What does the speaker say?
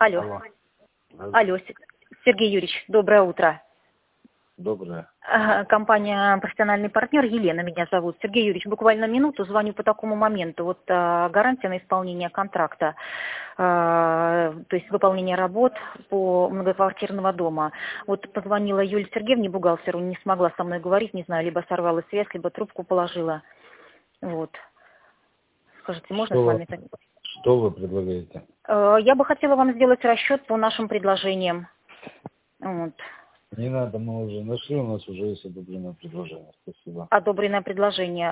Алло. Алло. Алло, Сергей Юрьевич, доброе утро. Доброе. Компания «Профессиональный партнер», Елена меня зовут. Сергей Юрьевич, буквально минуту, звоню по такому моменту. Вот гарантия на исполнение контракта, то есть выполнение работ по многоквартирного дома. Вот позвонила Юлия Сергеевне, бухгалтеру, не смогла со мной говорить, не знаю, либо сорвала связь, либо трубку положила. Вот. Скажите, можно с вами... Что вы предлагаете? Я бы хотела вам сделать расчет по нашим предложениям. Вот. Не надо, мы уже нашли, у нас уже есть одобренное предложение. Спасибо. Одобренное предложение.